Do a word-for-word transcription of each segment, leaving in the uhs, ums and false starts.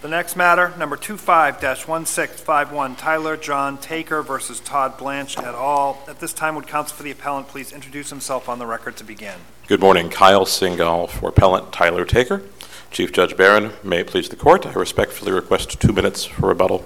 The next matter, number twenty-five dash one six five one, Tyler John Taker versus Todd Blanche et al. At this time, would counsel for the appellant please introduce himself on the record to begin? Good morning. Kyle Singal for appellant Tyler Taker. Chief Judge Barron, may it please the court, I respectfully request two minutes for rebuttal.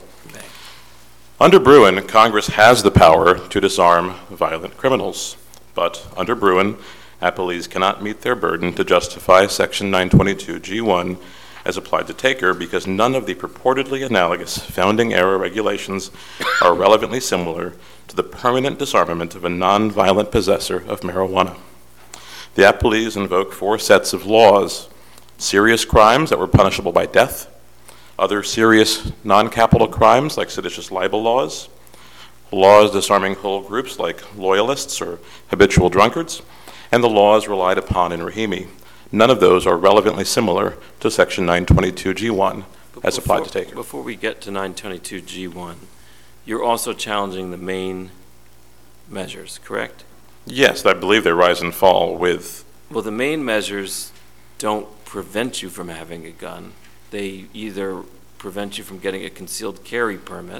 Under Bruin, Congress has the power to disarm violent criminals, but under Bruin, appellees cannot meet their burden to justify Section nine twenty-two G one as applied to Taker because none of the purportedly analogous founding-era regulations are relevantly similar to the permanent disarmament of a non-violent possessor of marijuana. The appellees invoke four sets of laws: serious crimes that were punishable by death, other serious non-capital crimes like seditious libel laws, laws disarming whole groups like loyalists or habitual drunkards, and the laws relied upon in Rahimi. None of those are relevantly similar to Section nine twenty-two G one as before, applied to Taker. Before we get to nine twenty-two G one, you're also challenging the main measures, correct? Yes, I believe they rise and fall with... Well, the main measures don't prevent you from having a gun. They either prevent you from getting a concealed carry permit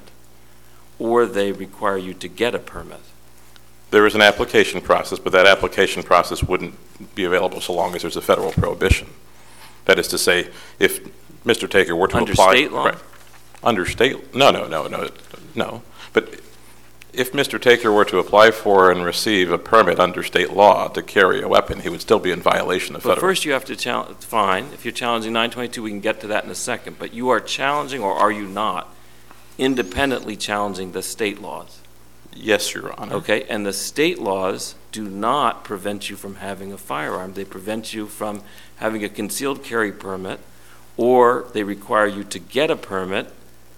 or they require you to get a permit. There is an application process, but that application process wouldn't be available so long as there's a federal prohibition. That is to say, if Mister Taker were to Under apply... Under state law? Right, under state... No, no, no, no, no. But if Mister Taker were to apply for and receive a permit under state law to carry a weapon, he would still be in violation of but federal... But first you have to challenge... Fine, if you're challenging nine twenty-two, we can get to that in a second. But you are challenging, or are you not, independently challenging the state laws? Yes, Your Honor. Okay, and the state laws do not prevent you from having a firearm. They prevent you from having a concealed carry permit, or they require you to get a permit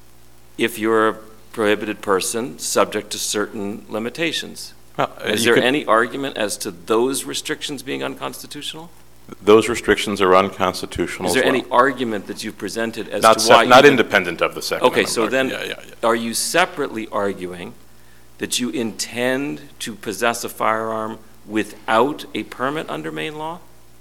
if you're a prohibited person subject to certain limitations. Well, uh, Is there could, any argument as to those restrictions being unconstitutional? Those restrictions are unconstitutional. Is there as well. any argument that you've presented as not to why... Not you independent of the Second Okay, Amendment. so then yeah, yeah, yeah. are you separately arguing that you intend to possess a firearm without a permit under Maine law?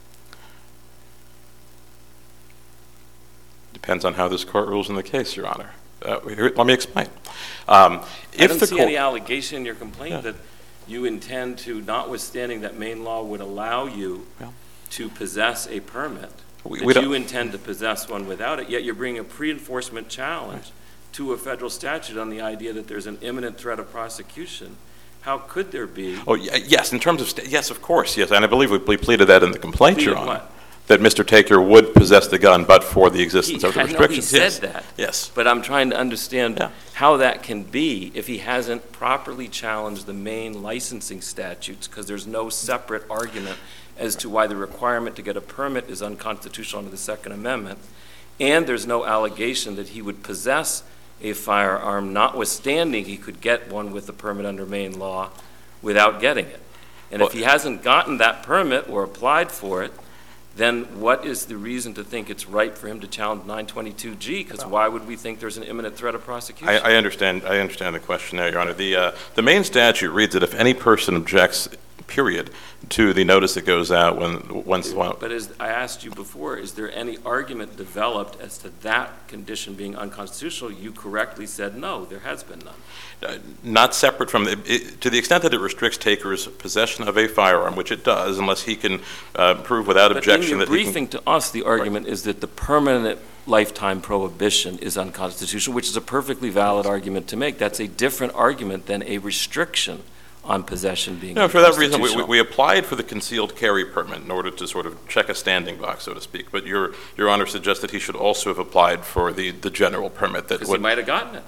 Depends on how this court rules in the case, Your Honor. Uh, here, let me explain. Um, if I don't the see court, any allegation in your complaint yeah. that you intend to, notwithstanding that Maine law would allow you yeah. to possess a permit, we, that we you intend to possess one without it, yet you're bringing a pre-enforcement challenge right. to a federal statute on the idea that there's an imminent threat of prosecution. How could there be? Oh, yes, in terms of, sta- yes, of course, yes, and I believe we, we pleaded that in the complaint, Pleaded Your Honor. What? That Mister Taker would possess the gun, but for the existence He, of the I know he restrictions. said yes. that, yes. but I'm trying to understand yeah. how that can be if he hasn't properly challenged the Maine licensing statutes, because there's no separate argument as to why the requirement to get a permit is unconstitutional under the Second Amendment, and there's no allegation that he would possess a firearm, notwithstanding he could get one with a permit under Maine law without getting it. And well, if he hasn't gotten that permit or applied for it, then what is the reason to think it's right for him to challenge nine twenty-two G? Because well, why would we think there's an imminent threat of prosecution? I, I understand. I understand the question there, Your Honor. The uh, the Maine statute reads that if any person objects, period, to the notice that goes out when once. But, but as I asked you before, is there any argument developed as to that condition being unconstitutional? You correctly said no. There has been none. Uh, not separate from the, it, to the extent that it restricts Taker's possession of a firearm, which it does, unless he can uh, prove without but objection in your that briefing he can, to us, the argument right. is that the permanent lifetime prohibition is unconstitutional, which is a perfectly valid argument to make. That's a different argument than a restriction on possession being no, for that reason, we, we applied for the concealed carry permit in order to sort of check a standing box, so to speak. But your your Honor suggests that he should also have applied for the, the general permit. That because he might have gotten it.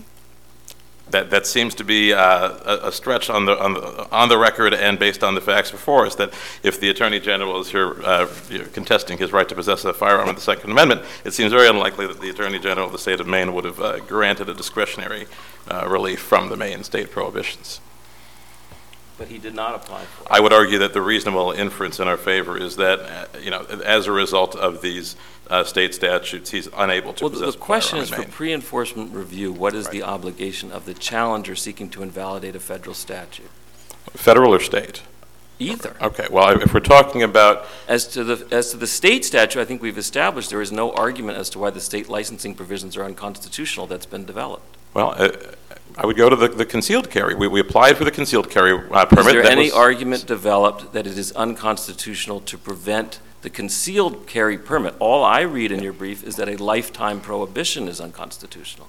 That that seems to be uh, a, a stretch on the, on the on the record and based on the facts before us. That if the Attorney General is here uh, contesting his right to possess a firearm in the Second Amendment, it seems very unlikely that the Attorney General of the state of Maine would have uh, granted a discretionary uh, relief from the Maine state prohibitions. But he did not apply for it. I would argue that the reasonable inference in our favor is that, uh, you know, as a result of these uh, state statutes, he's unable to well, possess the question a is, firearm for pre-enforcement review, what is right. the obligation of the challenger seeking to invalidate a federal statute? Federal or state? either. Okay, well, if we're talking about, As to the, as to the state statute, I think we've established there is no argument as to why the state licensing provisions are unconstitutional that's been developed. well, uh, I would go to the, the concealed carry. We, we applied for the concealed carry uh, permit. Is there That any was- argument developed that it is unconstitutional to prevent the concealed carry permit? All I read in your brief is that a lifetime prohibition is unconstitutional.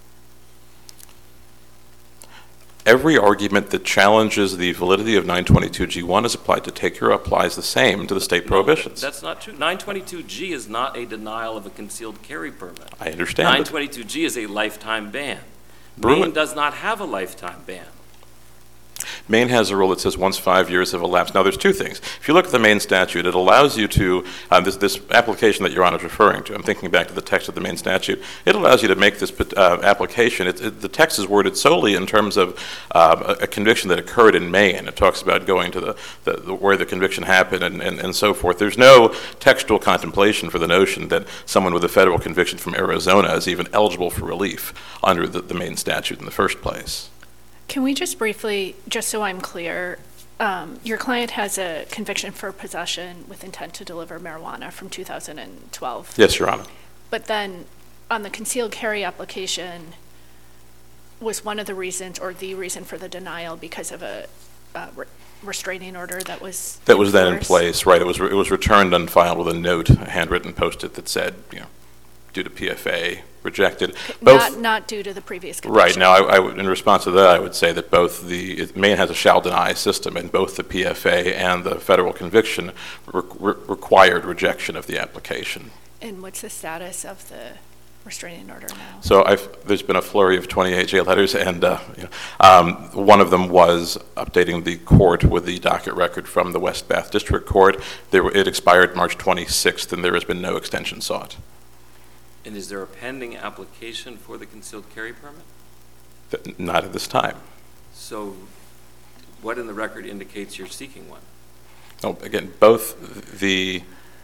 Every argument that challenges the validity of nine twenty-two G one as applied to Taker applies the same to the state prohibitions. That's not true. nine twenty-two G is not a denial of a concealed carry permit. I understand. nine but twenty-two G is a lifetime ban. Bruin- Maine does not have a lifetime ban. Maine has a rule that says once five years have elapsed. Now, there's two things. If you look at the Maine statute, it allows you to, uh, this, this application that Your Honor is referring to, I'm thinking back to the text of the Maine statute, it allows you to make this uh, application. It, it, the text is worded solely in terms of uh, a, a conviction that occurred in Maine. It talks about going to the, the, the where the conviction happened and, and, and so forth. There's no textual contemplation for the notion that someone with a federal conviction from Arizona is even eligible for relief under the, the Maine statute in the first place. Can we just briefly, just so I'm clear, um, your client has a conviction for possession with intent to deliver marijuana from two thousand twelve. Yes, Your Honor. But then on the concealed carry application, was one of the reasons or the reason for the denial because of a uh, re- restraining order that was That was then in enforced? place, right. It was, it was returned unfiled with a note, a handwritten post-it that said, you know, due to P F A, rejected. Both, Not, not due to the previous conviction. right. Now, I, I would, in response to that, I would say that both the, it- Maine has a shall deny system, and both the P F A and the federal conviction re- re- required rejection of the application. And what's the status of the restraining order now? So I've, there's been a flurry of twenty-eight jail letters, and uh, you know, um, one of them was updating the court with the docket record from the West Bath District Court. There, were- it expired March twenty-sixth, and there has been no extension sought. And is there a pending application for the concealed carry permit? Th- Not at this time. So what in the record indicates you're seeking one? No, again, both the,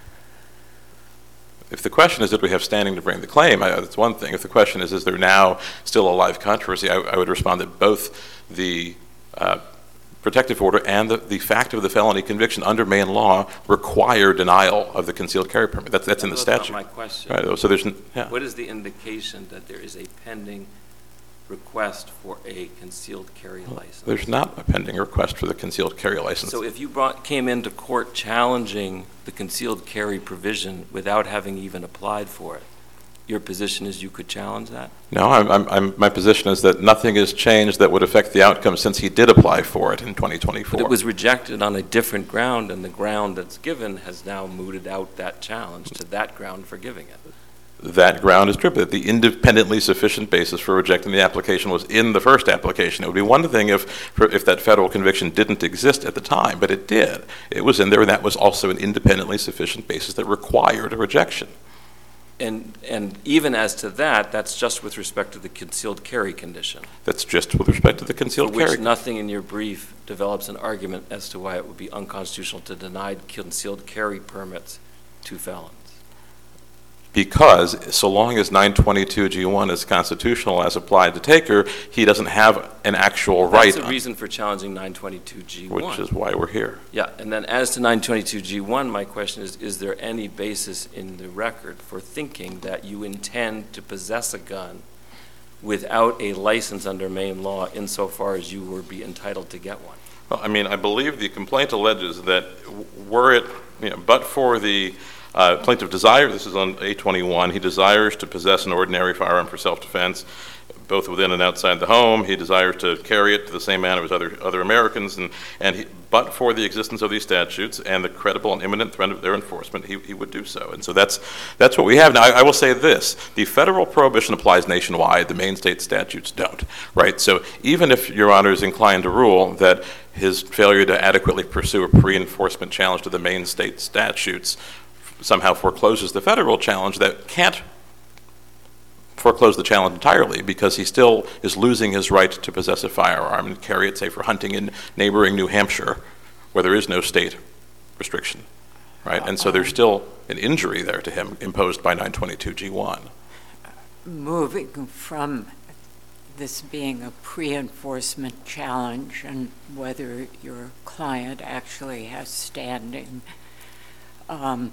if the question is did we have standing to bring the claim, I, that's one thing. If the question is is there now still a live controversy, I, I would respond that both the uh, protective order and the, the fact of the felony conviction under Maine law require denial of the concealed carry permit. That's, that's in the That's not statute. my question. Right, so there's, n- yeah. What is the indication that there is a pending request for a concealed carry license? There's not a pending request for the concealed carry license. So if you brought, came into court challenging the concealed carry provision without having even applied for it, your position is you could challenge that? No, I'm, I'm, I'm, my position is that nothing has changed that would affect the outcome since he did apply for it in twenty twenty-four. But it was rejected on a different ground, and the ground that's given has now mooted out that challenge to that ground for giving it. That ground is true, but the independently sufficient basis for rejecting the application was in the first application. It would be one thing if, for, if that federal conviction didn't exist at the time, but it did. It was in there, and that was also an independently sufficient basis that required a rejection. And, and even as to that, that's just with respect to the concealed carry condition, That's just with respect to the for concealed which carry. nothing in your brief develops an argument as to why it would be unconstitutional to deny concealed carry permits to felons. Because so long as nine twenty-two G one is constitutional as applied to Taker, he doesn't have an actual right. That's the on- reason for challenging nine twenty-two G one. Which is why we're here. Yeah, and then as to nine twenty-two G one, my question is, is there any basis in the record for thinking that you intend to possess a gun without a license under Maine law insofar as you would be entitled to get one? Well, I mean, I believe the complaint alleges that w- were it, you know, but for the uh, plaintiff desire, this is on A twenty-one, he desires to possess an ordinary firearm for self-defense, both within and outside the home. He desires to carry it to the same manner as other other Americans, and, and he, but for the existence of these statutes and the credible and imminent threat of their enforcement, he, he would do so. And so that's that's what we have. Now, I, I will say this. The federal prohibition applies nationwide. The Maine state statutes don't, right? So even if Your Honor is inclined to rule that his failure to adequately pursue a pre-enforcement challenge to the Maine state statutes somehow forecloses the federal challenge, that can't foreclose the challenge entirely, because he still is losing his right to possess a firearm and carry it, say, for hunting in neighboring New Hampshire, where there is no state restriction, right? And so there's still an injury there to him imposed by nine twenty-two G one. Moving from this being a pre-enforcement challenge and whether your client actually has standing. Um,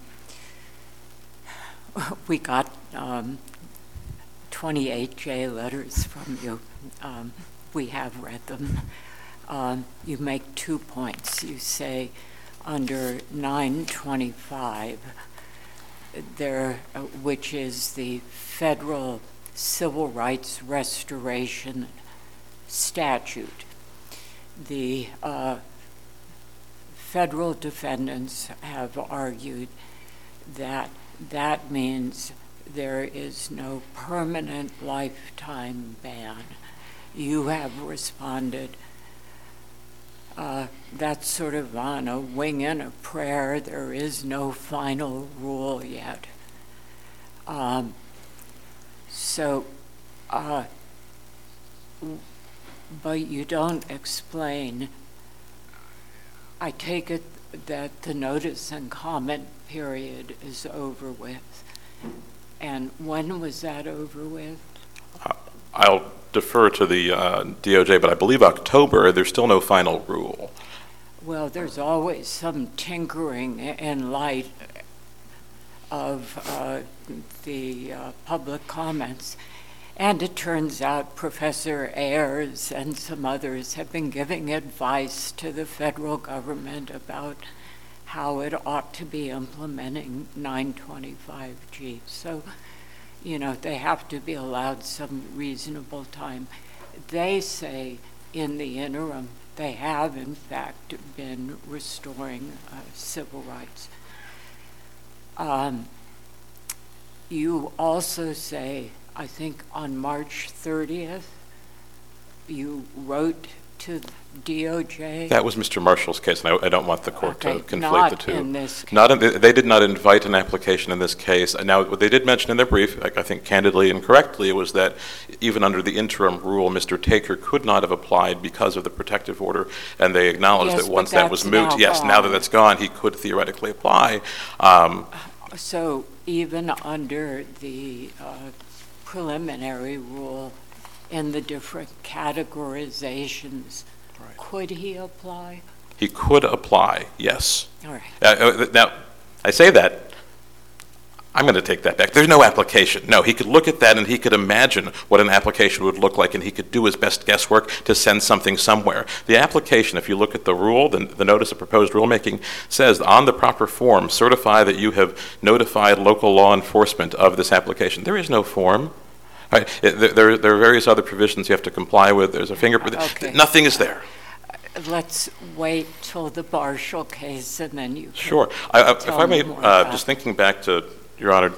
we got um, twenty-eight J letters from you. Um, we have read them. Um, you make two points. You say under nine twenty-five, there, uh, which is the federal civil rights restoration statute, the uh, federal defendants have argued that that means there is no permanent lifetime ban. You have responded, uh, that's sort of on a wing and a prayer. There is no final rule yet. Um, so, uh, but you don't explain. I take it that the notice and comment period is over with. And when was that over with? Uh, I'll defer to the uh, D O J, but I believe October. There's still no final rule. Well, there's always some tinkering in light of uh, the uh, public comments. And it turns out Professor Ayers and some others have been giving advice to the federal government about how it ought to be implementing nine twenty-five G. So, you know, they have to be allowed some reasonable time. They say in the interim, they have in fact been restoring uh, civil rights. Um, you also say, I think on March thirtieth, you wrote to D O J. That was Mister Marshall's case, and I, I don't want the court Okay, to conflate not the two. in this case. Not in, they did not invite an application in this case. Now, what they did mention in their brief, I think candidly and correctly, was that even under the interim rule, Mister Taker could not have applied because of the protective order, and they acknowledged Yes, that but once that was that's moot, now yes, now that gone. that's gone, he could theoretically apply. Um, So even under the uh, preliminary rule in the different categorizations, Right. could he apply? he could apply, yes. All right. Uh, uh, now, I say that, I'm going to take that back. There's no application. No, he could look at that and he could imagine what an application would look like, and he could do his best guesswork to send something somewhere. The application, if you look at the rule, the, the notice of proposed rulemaking says on the proper form, certify that you have notified local law enforcement of this application. There is no form. Right. It, there, there are various other provisions you have to comply with. There's a fingerprint. Okay. Nothing is there. Let's wait till the Marshall case and then you can Sure. I, I, if tell I may, me more uh, about just thinking back to, Your Honor,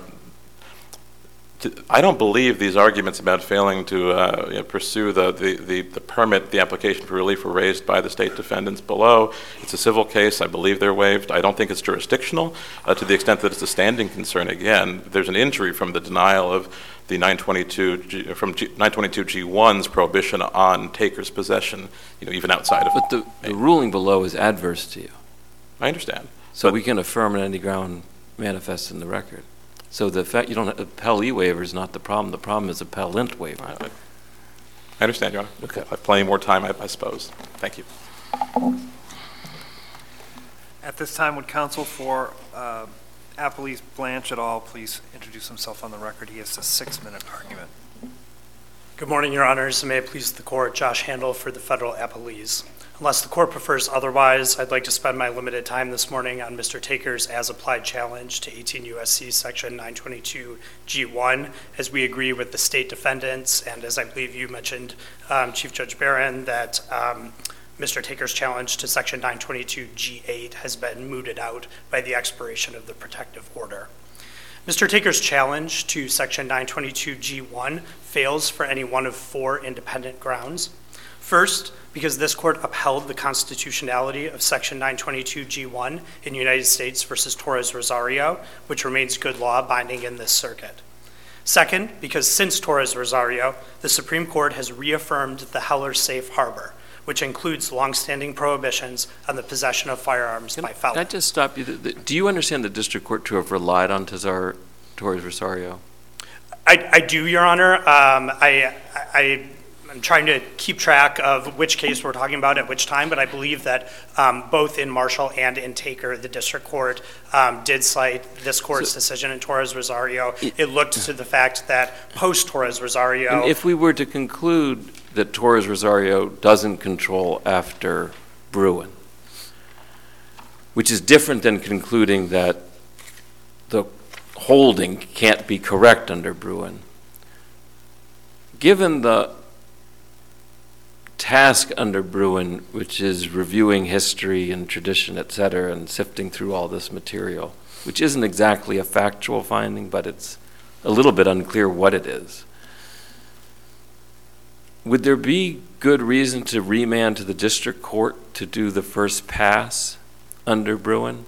to, I don't believe these arguments about failing to uh, you know, pursue the, the, the, the permit, the application for relief were raised by the state defendants below. It's a civil case. I believe they're waived. I don't think it's jurisdictional uh, to the extent that it's a standing concern. Again, there's an injury from the denial of the nine twenty-two G, from G, nine twenty-two G one's prohibition on taker's possession, you know, even outside of. But the, the ruling below is adverse to you. I understand. So But- we can affirm on any ground manifest in the record. So the fact you don't have appellee waiver is not the problem. The problem is appellant waiver. I, I understand, Your Honor. Okay. I have plenty more time, I, I suppose. Thank you. At this time, would counsel for uh, Appelese Blanche et al. Please introduce himself on the record. He has a six-minute argument. Good morning, Your Honors, and may it please the Court, Josh Handel for the Federal Appellees. Unless the Court prefers otherwise, I'd like to spend my limited time this morning on Mister Taker's as-applied challenge to eighteen U S C Section nine twenty-two G one, as we agree with the state defendants, and as I believe you mentioned, um, Chief Judge Barron, that um, Mister Taker's challenge to Section nine twenty-two G eight has been mooted out by the expiration of the protective order. Mister Taker's challenge to Section nine twenty-two G one fails for any one of four independent grounds. First, because this court upheld the constitutionality of Section nine twenty-two G one in United States versus Torres Rosario, which remains good law binding in this circuit. Second, because since Torres Rosario, the Supreme Court has reaffirmed the Heller safe harbor, which includes longstanding prohibitions on the possession of firearms Can, by can I felons. just stop you? The- the- Do you understand the district court to have relied on Tazar, Torres Rosario? I, I do, Your Honor. Um, I, I, I'm trying to keep track of which case we're talking about at which time, but I believe that um, both in Marshall and in Taker, the district court um, did cite this court's So- decision in Torres Rosario. It looked to the fact that post Torres Rosario. And if we were to conclude that Torres Rosario doesn't control after Bruin, which is different than concluding that the holding can't be correct under Bruin, given the task under Bruin, which is reviewing history and tradition, et cetera, and sifting through all this material, which isn't exactly a factual finding, but it's a little bit unclear what it is, would there be good reason to remand to the district court to do the first pass under Bruin?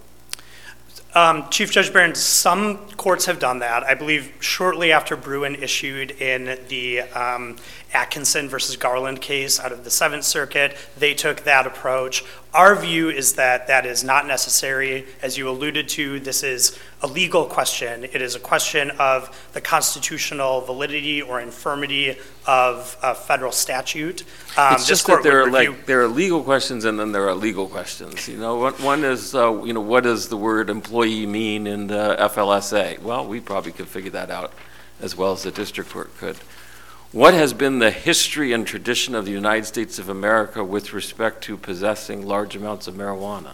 Um, Chief Judge Barron, some courts have done that. I believe shortly after Bruin issued in the um, Atkinson versus Garland case out of the Seventh Circuit, they took that approach. Our view is that that is not necessary. As you alluded to, this is a legal question. It is a question of the constitutional validity or infirmity of a federal statute. Um, It's this just court that there would are review- like there are legal questions and then there are legal questions. You know, one, one is uh, you know what does the word employee mean in the F L S A? Well, we probably could figure that out as well as the district court could. What has been the history and tradition of the United States of America with respect to possessing large amounts of marijuana?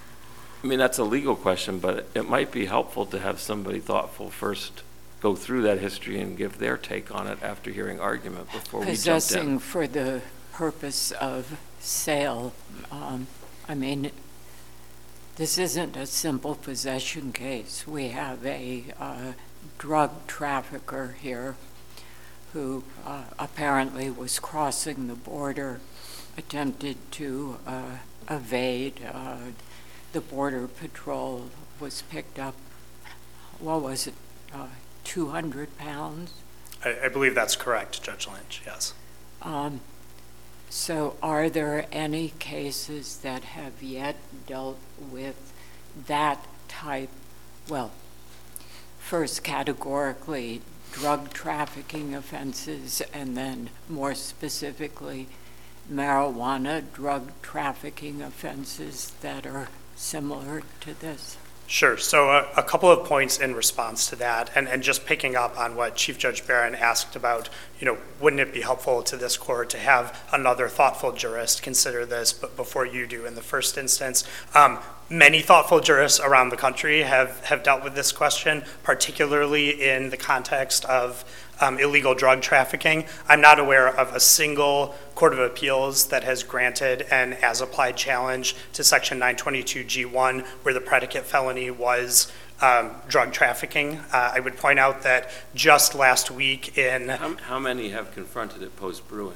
I mean, that's a legal question, but it might be helpful to have somebody thoughtful first go through that history and give their take on it after hearing argument before we jump Possessing in. for the purpose of sale, um, I mean, this isn't a simple possession case. We have a uh, drug trafficker here who uh, apparently was crossing the border, attempted to uh, evade. Uh, the Border Patrol was picked up, what was it, uh, two hundred pounds? I, I believe that's correct, Judge Lynch, yes. Um, so are there any cases that have yet dealt with that type, well, first categorically, drug trafficking offenses, and then more specifically, marijuana drug trafficking offenses that are similar to this? Sure. So a, a couple of points in response to that, and, and just picking up on what Chief Judge Barron asked about, you know, wouldn't it be helpful to this court to have another thoughtful jurist consider this but before you do in the first instance? Um, many thoughtful jurists around the country have, have dealt with this question, particularly in the context of um, illegal drug trafficking. I'm not aware of a single Court of Appeals that has granted an as-applied challenge to Section nine twenty-two G one where the predicate felony was um, drug trafficking. Uh, I would point out that just last week in... How, how many have confronted it post-Bruin?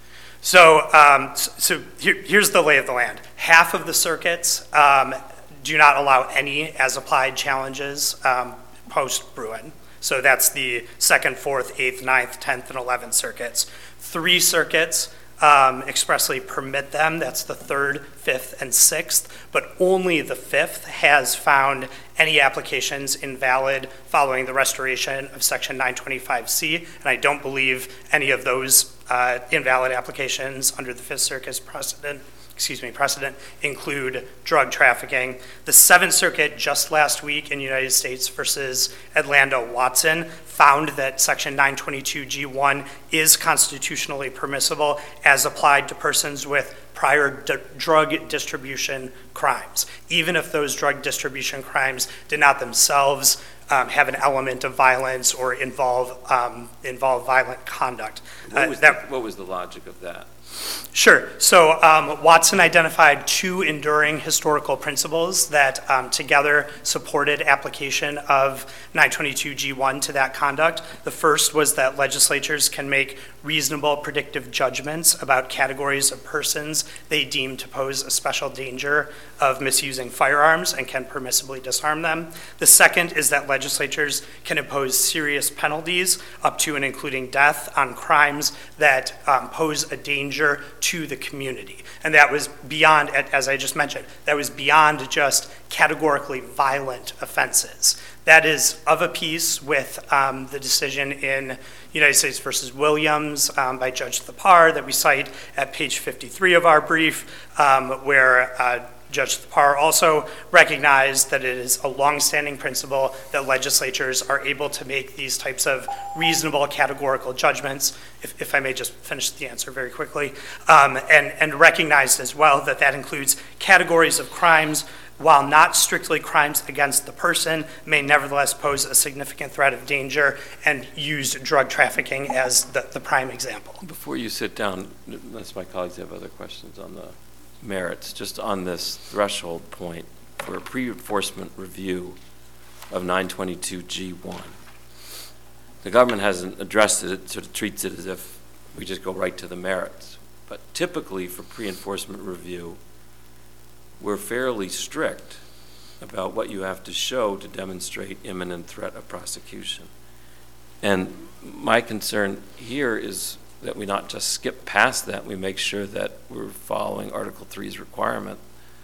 So, um, so here, here's the lay of the land. Half of the circuits um, do not allow any as-applied challenges um, post-Bruin. So that's the second, fourth, eighth, ninth, tenth, and eleventh circuits. Three circuits um, expressly permit them. That's the third, fifth, and sixth. But only the fifth has found any applications invalid following the restoration of Section nine twenty-five C. And I don't believe any of those uh, invalid applications under the Fifth Circuit's precedent excuse me, precedent include drug trafficking. The Seventh Circuit just last week in United States versus Adlando Watson found that Section nine twenty-two G one is constitutionally permissible as applied to persons with prior d- drug distribution crimes, even if those drug distribution crimes did not themselves um, have an element of violence or involve um, involve violent conduct. What Uh, was, that, the, what was the logic of that? Sure. So um, Watson identified two enduring historical principles that um, together supported application of nine twenty-two G one to that conduct. The first was that legislatures can make reasonable predictive judgments about categories of persons they deem to pose a special danger of misusing firearms and can permissibly disarm them. The second is that legislatures can impose serious penalties up to and including death on crimes that um, pose a danger to the community. And that was beyond, as I just mentioned, that was beyond just categorically violent offenses. That is of a piece with um, the decision in United States versus Williams um, by Judge Thapar that we cite at page fifty-three of our brief, um, where uh, Judge Thapar also recognized that it is a longstanding principle that legislatures are able to make these types of reasonable categorical judgments, if, if I may just finish the answer very quickly, um, and, and recognized as well that that includes categories of crimes while not strictly crimes against the person, may nevertheless pose a significant threat of danger, and used drug trafficking as the, the prime example. Before you sit down, unless my colleagues have other questions on the merits, just on this threshold point for a pre-enforcement review of nine twenty-two G one. The government hasn't addressed it, it sort of treats it as if we just go right to the merits. But typically for pre-enforcement review, we're fairly strict about what you have to show to demonstrate imminent threat of prosecution. And my concern here is that we not just skip past that, we make sure that we're following Article three's requirement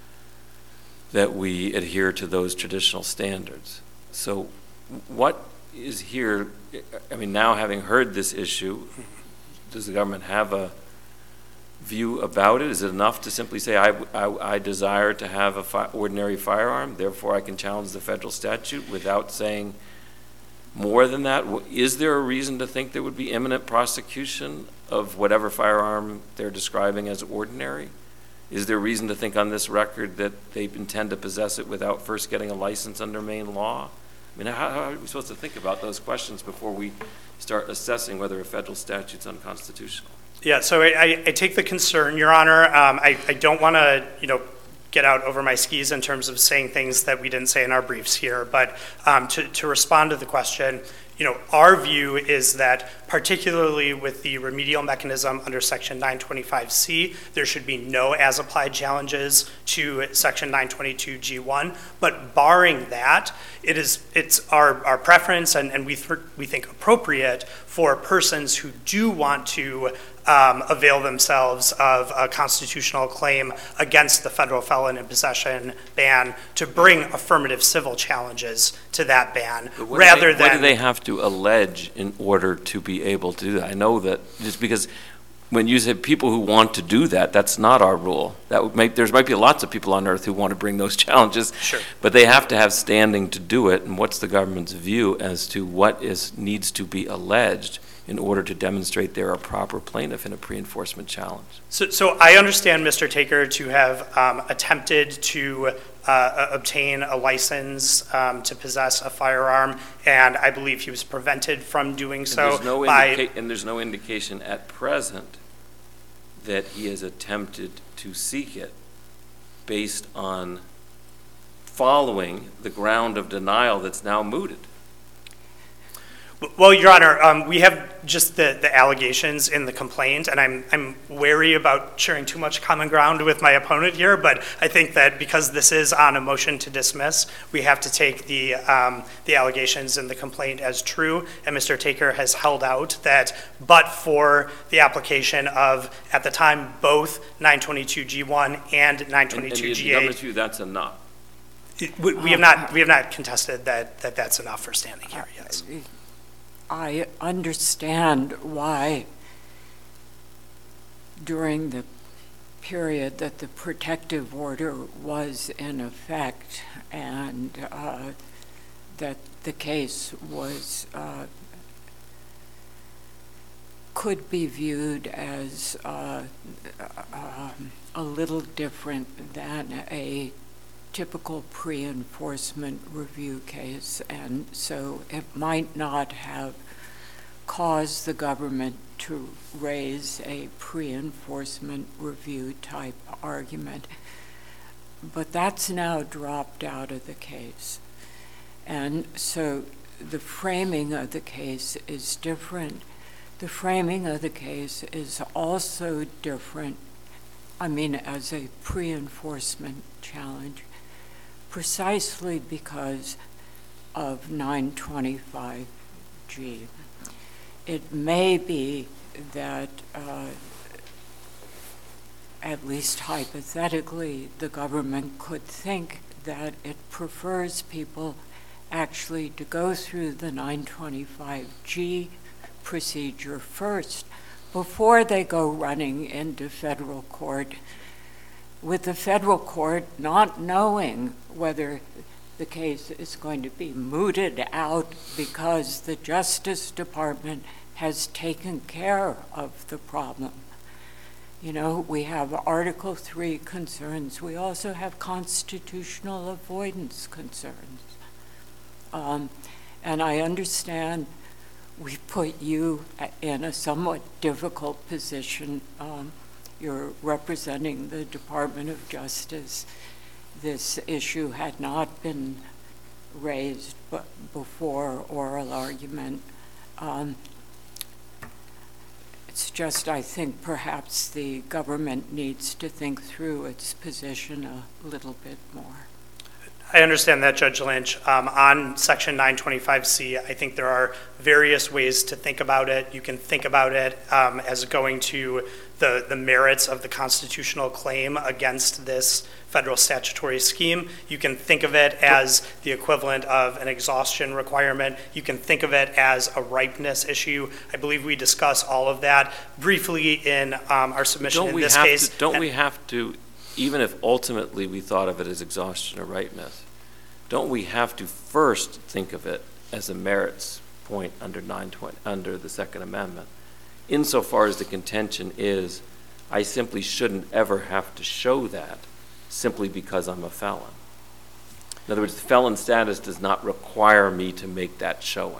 that we adhere to those traditional standards. So what is here, I mean, now having heard this issue, does the government have a view about it? Is it enough to simply say, I, I, I desire to have an fi ordinary firearm, therefore I can challenge the federal statute, without saying more than that? Is there a reason to think there would be imminent prosecution of whatever firearm they're describing as ordinary? Is there a reason to think on this record that they intend to possess it without first getting a license under Maine law? I mean, how, how are we supposed to think about those questions before we start assessing whether a federal statute's unconstitutional? Yeah, so I, I take the concern, Your Honor. Um, I, I don't want to, you know, get out over my skis in terms of saying things that we didn't say in our briefs here. But um, to, to respond to the question, you know, our view is that particularly with the remedial mechanism under Section nine twenty-five C, there should be no as-applied challenges to Section nine twenty-two G one. But barring that, it is it's our, our preference and, and we, th we think appropriate for persons who do want to um, avail themselves of a constitutional claim against the federal felon in possession ban to bring affirmative civil challenges to that ban, rather than— than— What do they have to allege in order to be able to do that? I know that just because when you say people who want to do that, that's not our rule. That would make, there might be lots of people on earth who want to bring those challenges, Sure. but they have to have standing to do it. And what's the government's view as to what is needs to be alleged in order to demonstrate they're a proper plaintiff in a pre-enforcement challenge? So, so I understand Mister Taker to have um, attempted to uh, obtain a license um, to possess a firearm, and I believe he was prevented from doing so. And there's no, by, indica and there's no indication at present that he has attempted to seek it based on following the ground of denial that's now mooted. Well, Your Honor, um, we have just the, the allegations in the complaint, and I'm, I'm wary about sharing too much common ground with my opponent here, but I think that because this is on a motion to dismiss, we have to take the, um, the allegations in the complaint as true, and Mister Taker has held out that but for the application of, at the time, both nine twenty-two G one and nine twenty-two G eight. And, and the government's view, that's enough. We, we, have not, we have not contested that, that that's enough for standing here, yes. I understand why during the period that the protective order was in effect and uh, that the case was uh, could be viewed as uh, uh, a little different than a typical pre-enforcement review case, and so it might not have caused the government to raise a pre-enforcement review type argument. But that's now dropped out of the case. And so the framing of the case is different. The framing of the case is also different, I mean, as a pre-enforcement challenge, precisely because of nine twenty-five G. It may be that, uh, at least hypothetically, the government could think that it prefers people actually to go through the nine twenty-five G procedure first before they go running into federal court, with the federal court not knowing whether the case is going to be mooted out because the Justice Department has taken care of the problem. You know, we have Article three concerns. We also have constitutional avoidance concerns. Um, and I understand we put you in a somewhat difficult position. Um, you're representing the Department of Justice. This issue had not been raised b- before oral argument. Um, it's just, I think, perhaps the government needs to think through its position a little bit more. I understand that, Judge Lynch. Um, on Section nine twenty-five C, I think there are various ways to think about it. You can think about it um, as going to the, the merits of the constitutional claim against this federal statutory scheme. You can think of it as the equivalent of an exhaustion requirement. You can think of it as a ripeness issue. I believe we discuss all of that briefly in um, our submission Don't in we this have case. to, don't we have to, even if ultimately we thought of it as exhaustion or ripeness, don't we have to first think of it as a merits point under nine twenty, under the Second Amendment, insofar as the contention is I simply shouldn't ever have to show that simply because I'm a felon? In other words, the felon status does not require me to make that showing.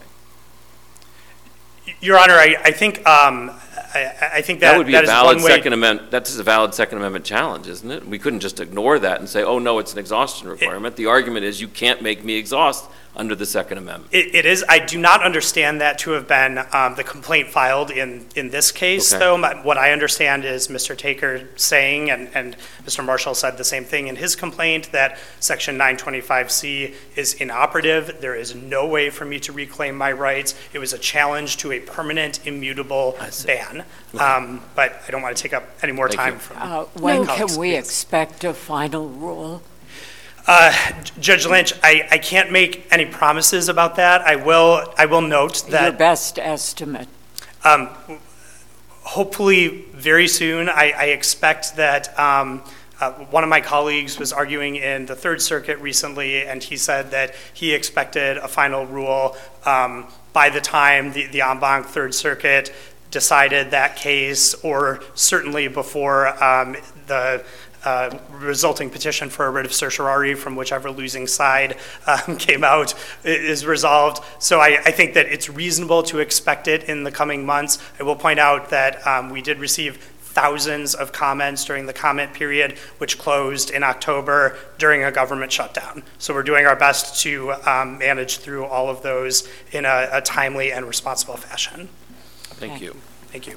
Your Honor, I, I think um, I, I think that That would be that a is valid one way. Second Amendment, that is a valid Second Amendment challenge, isn't it? We couldn't just ignore that and say, oh, no, it's an exhaustion requirement. The argument is you can't make me exhaust under the Second Amendment. It, it is. I do not understand that to have been um, the complaint filed in, in this case, Okay. though. My, what I understand is Mister Taker saying, and, and Mister Marshall said the same thing in his complaint, that Section nine twenty-five C is inoperative. There is no way for me to reclaim my rights. It was a challenge to a permanent, immutable ban. Um, but I don't want to take up any more Thank time you. from Uh, when colleagues, can we please. expect a final rule? Uh, Judge Lynch, I, I can't make any promises about that. I will I will note Your that best estimate. um, hopefully very soon. I, I expect that um, uh, one of my colleagues was arguing in the Third Circuit recently, and he said that he expected a final rule um, by the time the, the en banc Third Circuit decided that case, or certainly before um, the Uh, resulting petition for a writ of certiorari from whichever losing side um, came out is resolved. So I, I think that it's reasonable to expect it in the coming months. I will point out that um, we did receive thousands of comments during the comment period, which closed in October during a government shutdown. So we're doing our best to um, manage through all of those in a, a timely and responsible fashion. Thank you. Thank you.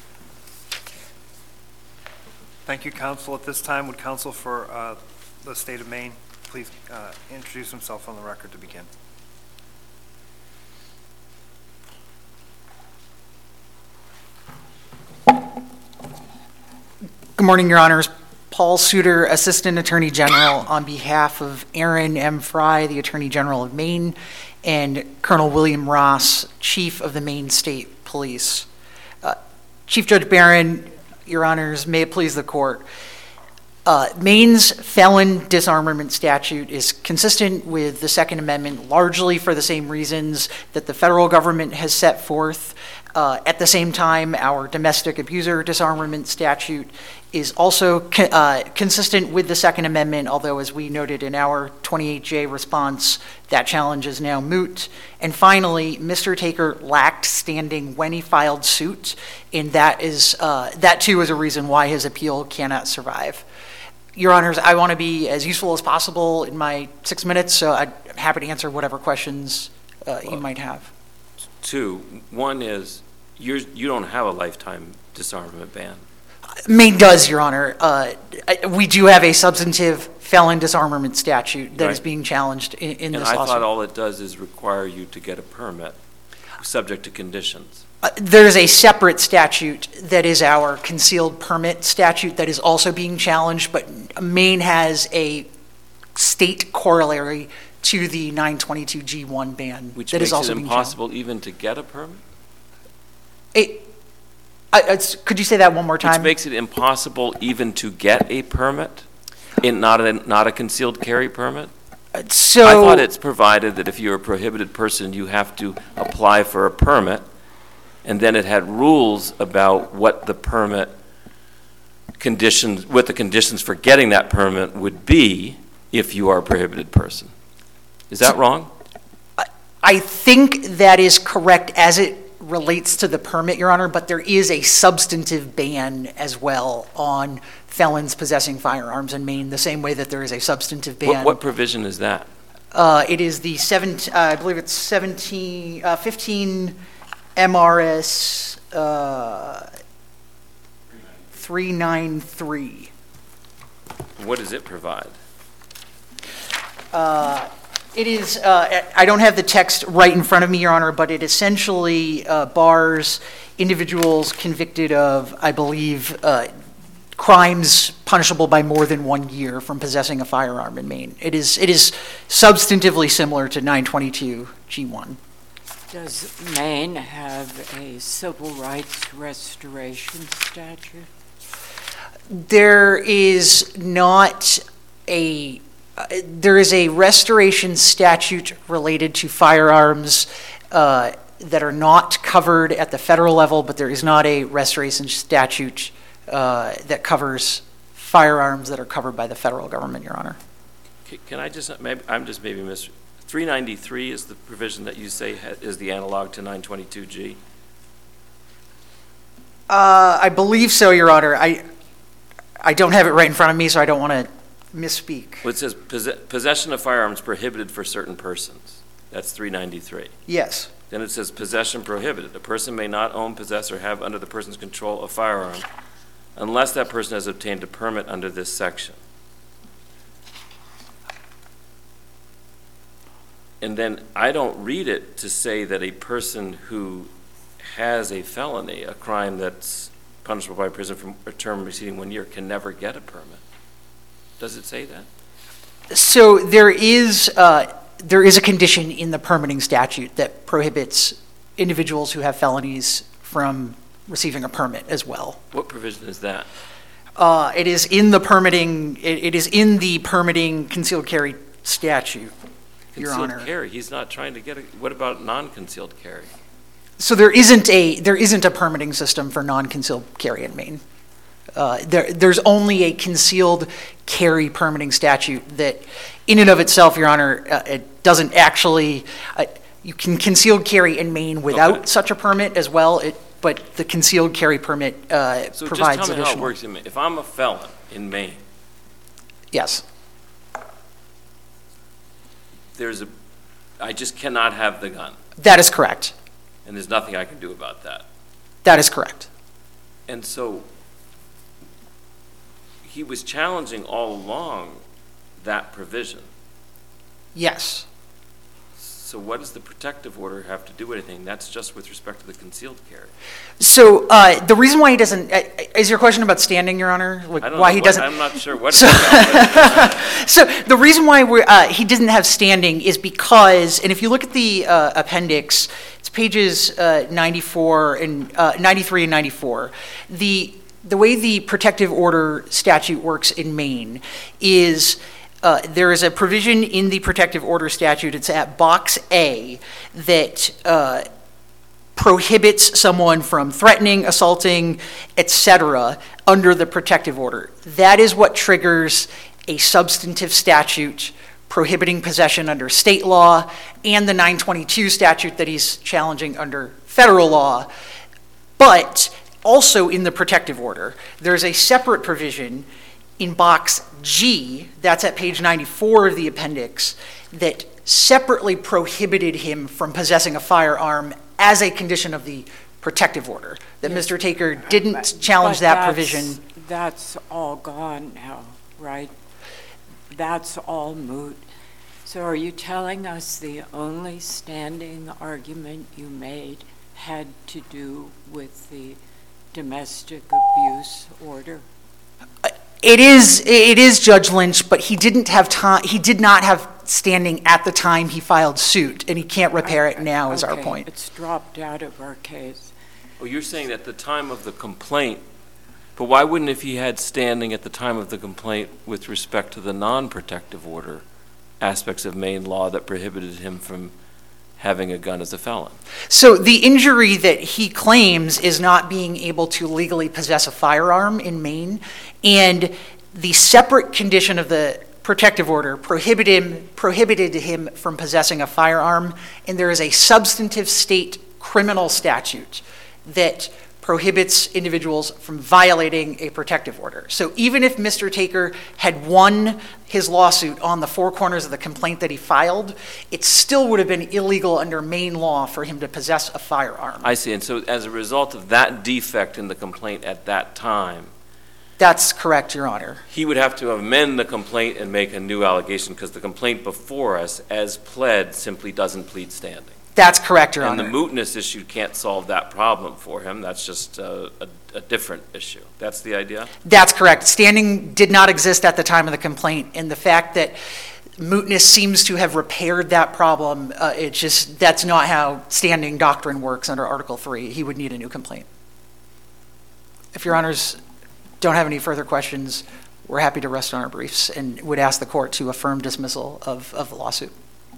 Thank you, counsel. At this time, would counsel for uh, the state of Maine please uh, introduce himself on the record to begin? Good morning, Your Honors. Paul Suter, Assistant Attorney General, on behalf of Aaron M. Fry, the Attorney General of Maine, and Colonel William Ross, Chief of the Maine State Police. Uh, Chief Judge Barron, Your Honors, may it please the court. Uh, Maine's felon disarmament statute is consistent with the Second Amendment largely for the same reasons that the federal government has set forth. Uh, at the same time, our domestic abuser disarmament statute is also co- uh, consistent with the Second Amendment, although as we noted in our twenty-eight J response, that challenge is now moot. And finally, Mister Taker lacked standing when he filed suit, and that is uh, that too is a reason why his appeal cannot survive. Your Honors, I want to be as useful as possible in my six minutes, so I'm happy to answer whatever questions uh, you might have. Two, one is you're, you don't have a lifetime disarmament ban. Maine does, Your Honor. Uh, I- we do have a substantive felon disarmament statute that is Right. being challenged in, in And this I lawsuit. thought all it does is require you to get a permit, subject to conditions. Uh, there's a separate statute that is our concealed permit statute that is also being challenged, but Maine has a state corollary to the nine twenty-two G one ban Which that is makes also it being impossible even to get a permit? challenged. It, I, it's, could you say that one more time? Which makes it impossible even to get a permit, in not a, not a concealed carry permit? So I thought it's provided that if you're a prohibited person, you have to apply for a permit, and then it had rules about what the permit conditions, what the conditions for getting that permit would be if you are a prohibited person. Is that wrong? I think that is correct as it relates to the permit, Your Honor, but there is a substantive ban as well on felons possessing firearms in Maine, the same way that there is a substantive ban. What, what provision is that? Uh, it is the seven, uh, I believe it's seventeen, uh, fifteen M R S, uh, three ninety-three. What does it provide? Uh, It is, uh, I don't have the text right in front of me, Your Honor, but it essentially uh, bars individuals convicted of, I believe, uh, crimes punishable by more than one year from possessing a firearm in Maine. It is, it is substantively similar to nine twenty-two G one. Does Maine have a civil rights restoration statute? There is not a Uh, there is a restoration statute related to firearms uh, that are not covered at the federal level, but there is not a restoration statute uh, that covers firearms that are covered by the federal government, Your Honor. Can I just, maybe, I'm just maybe mis, three ninety-three is the provision that you say ha- is the analog to nine twenty-two G? Uh, I believe so, Your Honor. I, I don't have it right in front of me, so I don't want to misspeak. Well, it says possess- possession of firearms prohibited for certain persons. That's three ninety-three. Yes. Then it says possession prohibited. A person may not own, possess, or have under the person's control a firearm unless that person has obtained a permit under this section. And then I don't read it to say that a person who has a felony, a crime that's punishable by prison for a term exceeding one year, can never get a permit. Does it say that? So there is, uh, there is a condition in the permitting statute that prohibits individuals who have felonies from receiving a permit as well. What provision is that? Uh, it is in the permitting, it, it is in the permitting concealed carry statute, Your Honor. Concealed carry, he's not trying to get a, what about non-concealed carry? So there isn't a, there isn't a permitting system for non-concealed carry in Maine. Uh, there, there's only a concealed carry permitting statute that, in and of itself, Your Honor, uh, it doesn't actually, uh, you can concealed carry in Maine without Okay. such a permit as well, it, but the concealed carry permit uh, So provides just tell me additional. how it works in Maine. If I'm a felon in Maine, Yes. there's a, I just cannot have the gun, That is correct. and there's nothing I can do about that. That is correct. And so he was challenging all along that provision. Yes. So what does the protective order have to do with anything? That's just with respect to the concealed carry. So uh, the reason why he doesn't, uh, is your question about standing, Your Honor? Like I don't why know he what- doesn't? I'm not sure what. So, so the reason why we're, uh, he didn't have standing is because, and if you look at the uh, appendix, it's pages uh, ninety-four and uh, ninety-three and ninety-four. The the way the protective order statute works in Maine is. Uh, there is a provision in the protective order statute, it's at box A, that uh, prohibits someone from threatening, assaulting, et cetera, under the protective order. That is what triggers a substantive statute prohibiting possession under state law and the nine twenty-two statute that he's challenging under federal law. But also in the protective order, there's a separate provision in box G, that's at page ninety-four of the appendix, that separately prohibited him from possessing a firearm as a condition of the protective order. That Yes. Mister Taker didn't But- challenge but that that's- provision. That's all gone now, right? That's all moot. So are you telling us the only standing argument you made had to do with the domestic abuse order? It is, it is Judge Lynch, but he didn't have time, he did not have standing at the time he filed suit, and he can't repair it now, is our Okay, point. It's dropped out of our case. Oh, you're saying at the time of the complaint, but why wouldn't if he had standing at the time of the complaint with respect to the non-protective order aspects of Maine law that prohibited him from having a gun as a felon? So the injury that he claims is not being able to legally possess a firearm in Maine, and the separate condition of the protective order prohibited him, prohibited him from possessing a firearm, and there is a substantive state criminal statute that prohibits individuals from violating a protective order. So even if Mister Taker had won his lawsuit on the four corners of the complaint that he filed, it still would have been illegal under Maine law for him to possess a firearm. I see, and so as a result of that defect in the complaint at that time, That's correct, Your Honor. he would have to amend the complaint and make a new allegation because the complaint before us, as pled, simply doesn't plead standing. That's correct, Your And Honor. the mootness issue can't solve that problem for him. That's just a, a, a different issue. That's the idea? That's correct. Standing did not exist at the time of the complaint, and the fact that mootness seems to have repaired that problem, uh, it's just, that's not how standing doctrine works under Article three. He would need a new complaint. If Your Honors don't have any further questions, we're happy to rest on our briefs and would ask the court to affirm dismissal of, of the lawsuit.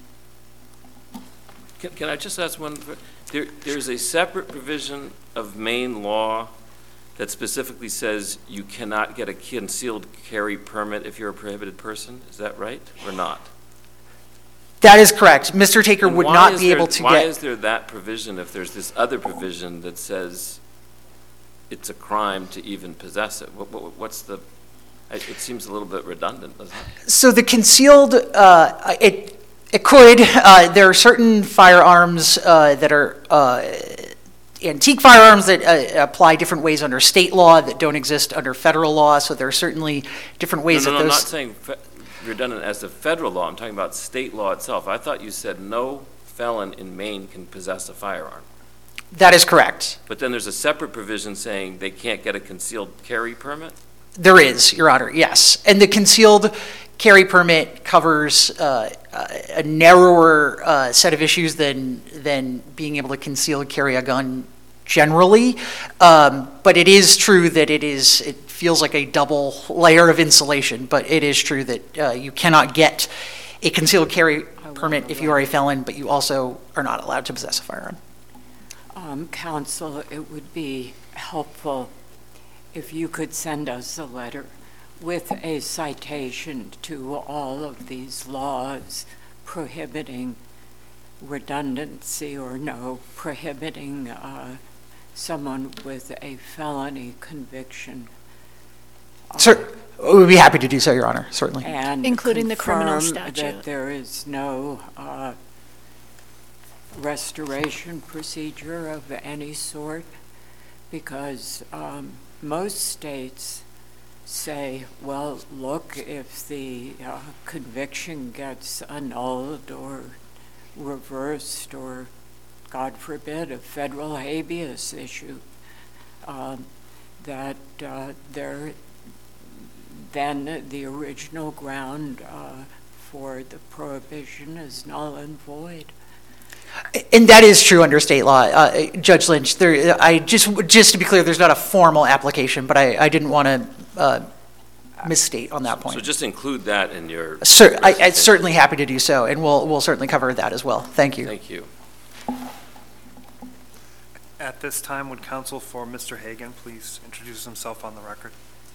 Can, can I just ask one? There, there's a separate provision of Maine law that specifically says you cannot get a concealed carry permit if you're a prohibited person. Is that right or not? That is correct. Mister Taker And would why not is be there- able to Why get... is there that provision if there's this other provision that says it's a crime to even possess it? What, what, what's the? It, it seems a little bit redundant, doesn't it? So the concealed, uh, it it could. Uh, there are certain firearms uh, that are uh, antique firearms that uh, apply different ways under state law that don't exist under federal law. So there are certainly different ways no, no, that no, those. I'm not saying fe- redundant as the federal law. I'm talking about state law itself. I thought you said no felon in Maine can possess a firearm. That is correct. But then there's a separate provision saying they can't get a concealed carry permit? There is, Your Honor, yes. And the concealed carry permit covers uh, a narrower uh, set of issues than than being able to conceal carry a gun generally. Um, but it is true that it is, it feels like a double layer of insulation, but it is true that uh, you cannot get a concealed carry permit if you are a felon, but you also are not allowed to possess a firearm. Um, Counsel, it would be helpful if you could send us a letter with a citation to all of these laws prohibiting redundancy or no, prohibiting uh, someone with a felony conviction. Sir, we would be happy to do so, Your Honor, certainly. And Including the criminal confirm statute. that there is no uh, restoration procedure of any sort, because um, most states say, well, look, if the uh, conviction gets annulled or reversed or, God forbid, a federal habeas issue, um, that uh, there, then the original ground uh, for the prohibition is null and void. And that is true under state law, uh, Judge Lynch. There, I just, just to be clear, there's not a formal application, but I, I didn't want to uh, misstate on that point. So just include that in your. Sir, I, I'm certainly happy to do so, and we'll we'll certainly cover that as well. Thank you. Thank you. At this time, would counsel for Mister Hagan please introduce himself on the record?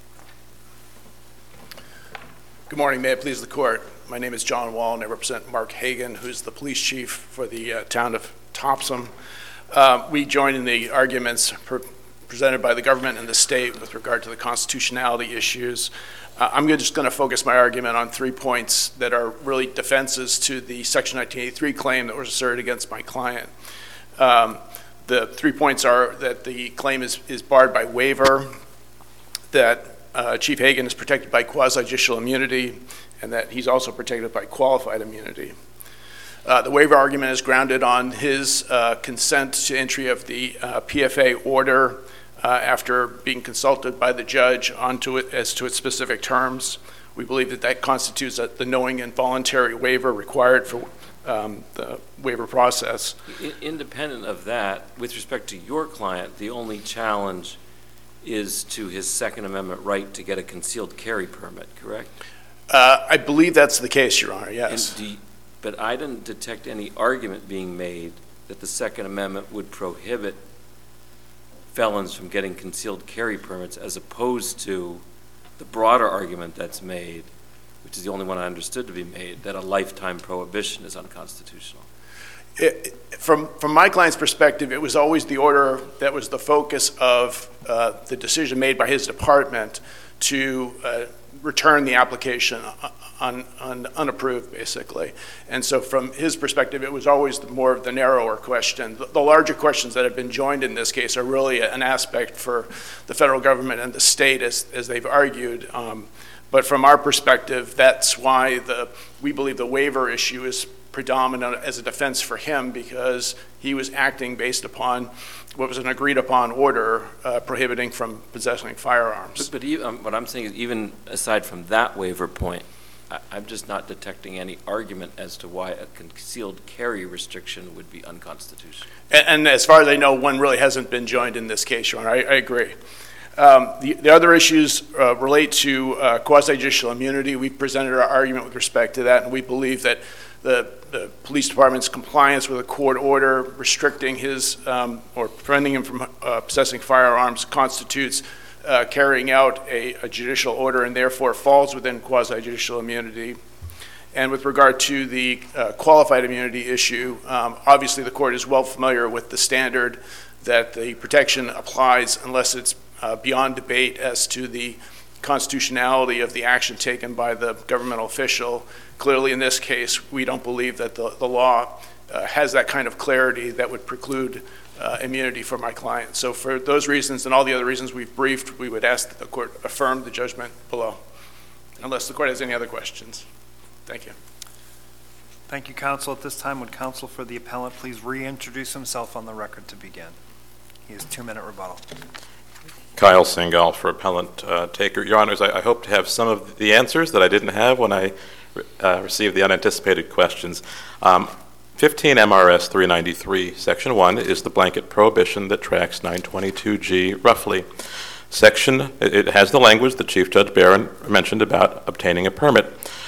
Good morning. May it please the court. My name is John Wall, and I represent Mark Hagan, who's the police chief for the uh, town of Topsom. Uh, we join in the arguments per presented by the government and the state with regard to the constitutionality issues. Uh, I'm just going to focus my argument on three points that are really defenses to the Section nineteen eighty-three claim that was asserted against my client. Um, the three points are that the claim is, is barred by waiver, that uh, Chief Hagan is protected by quasi-judicial immunity, and that he's also protected by qualified immunity. Uh, the waiver argument is grounded on his uh, consent to entry of the uh, P F A order uh, after being consulted by the judge onto it as to its specific terms. We believe that that constitutes a, the knowing and voluntary waiver required for um, the waiver process. I- Independent of that, with respect to your client, the only challenge is to his Second Amendment right to get a concealed carry permit, correct? Uh, I believe that's the case, Your Honor, yes. And do you- But I didn't detect any argument being made that the Second Amendment would prohibit felons from getting concealed carry permits, as opposed to the broader argument that's made, which is the only one I understood to be made, that a lifetime prohibition is unconstitutional. It, from, from my client's perspective, it was always the order that was the focus of uh, the decision made by his department to uh, return the application un, un, unapproved, basically. And so from his perspective, it was always the more of the narrower question. The, the larger questions that have been joined in this case are really an aspect for the federal government and the state, as, as they've argued. Um, but from our perspective, that's why the, we believe the waiver issue is predominant as a defense for him, because he was acting based upon what was an agreed upon order uh, prohibiting from possessing firearms. But, but even, um, what I'm saying is, even aside from that waiver point, I, I'm just not detecting any argument as to why a concealed carry restriction would be unconstitutional. And, and as far as I know, one really hasn't been joined in this case, Your Honor. I, I agree. Um, the, the other issues uh, relate to uh, quasi-judicial immunity. We presented our argument with respect to that, and we believe that the, the police department's compliance with a court order restricting his um, or preventing him from uh, possessing firearms constitutes uh, carrying out a, a judicial order, and therefore falls within quasi-judicial immunity. And with regard to the uh, qualified immunity issue, um, obviously the court is well familiar with the standard that the protection applies unless it's uh, beyond debate as to the constitutionality of the action taken by the governmental official. Clearly, in this case, we don't believe that the, the law uh, has that kind of clarity that would preclude uh, immunity for my client. So for those reasons and all the other reasons we've briefed, we would ask that the court affirm the judgment below, unless the court has any other questions. Thank you. Thank you, counsel. At this time, would counsel for the appellant please reintroduce himself on the record to begin? He has a two-minute rebuttal. Kyle Singal for Appellant uh, Taker. Your Honors, I, I hope to have some of the answers that I didn't have when I uh, received the unanticipated questions. Um, fifteen M R S three ninety-three, Section one, is the blanket prohibition that tracks nine twenty-two G roughly. Section, it, it has the language that Chief Judge Barron mentioned about obtaining a permit.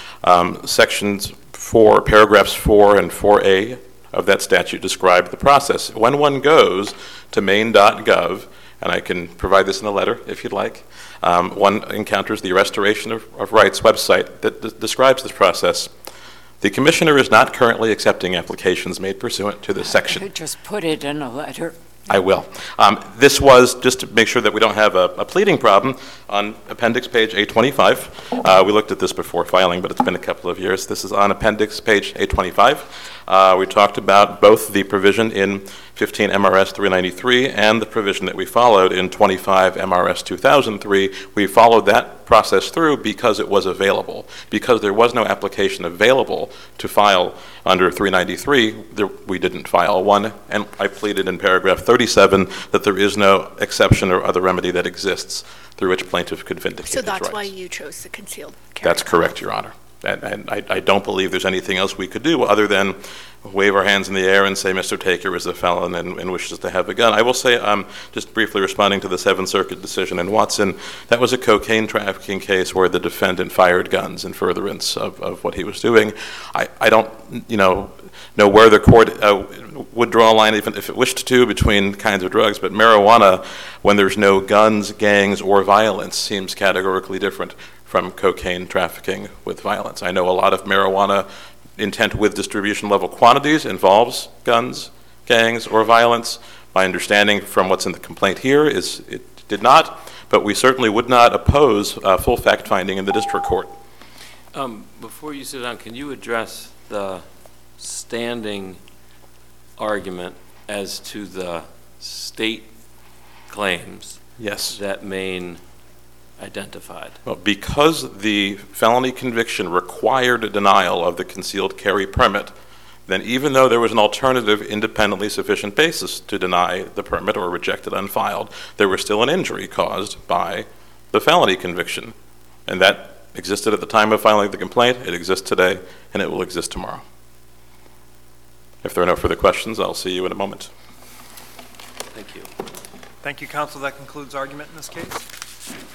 Um, sections four, paragraphs four and four A of that statute describe the process. When one goes to maine dot gov, and I can provide this in a letter if you'd like, um, one encounters the Restoration of, of Rights website that d- describes this process. The Commissioner is not currently accepting applications made pursuant to this section. Just put it in a letter. I will. Um, this was, just to make sure that we don't have a, a pleading problem, on appendix page eight twenty-five. Uh, we looked at this before filing, but it's been a couple of years. This is on appendix page eight twenty-five. Uh, we talked about both the provision in fifteen M R S three ninety-three and the provision that we followed in twenty-five M R S two thousand three. We followed that process through because it was available. Because there was no application available to file under three ninety-three, there, we didn't file one, and I pleaded in paragraph thirty-seven that there is no exception or other remedy that exists through which plaintiff could vindicate So his rights. that's why you chose the concealed carry? That's correct, Your Honor. And, and I, I don't believe there's anything else we could do other than wave our hands in the air and say Mister Taker is a felon and, and wishes to have a gun. I will say, um, just briefly responding to the Seventh Circuit decision in Watson, that was a cocaine trafficking case where the defendant fired guns in furtherance of, of what he was doing. I, I don't, you know, know where the court uh, would draw a line, even if it wished to, between kinds of drugs, but marijuana, when there's no guns, gangs, or violence, seems categorically different from cocaine trafficking with violence. I know a lot of marijuana intent with distribution level quantities involves guns, gangs, or violence. My understanding from what's in the complaint here is it did not, but we certainly would not oppose uh, full fact finding in the district court. Um, before you sit down, can you address the standing argument as to the state claims Yes. that Maine identified? Well, because the felony conviction required a denial of the concealed carry permit, then even though there was an alternative independently sufficient basis to deny the permit or reject it unfiled, there was still an injury caused by the felony conviction. And that existed at the time of filing the complaint, it exists today, and it will exist tomorrow. If there are no further questions, I'll see you in a moment. Thank you. Thank you, counsel. That concludes argument in this case.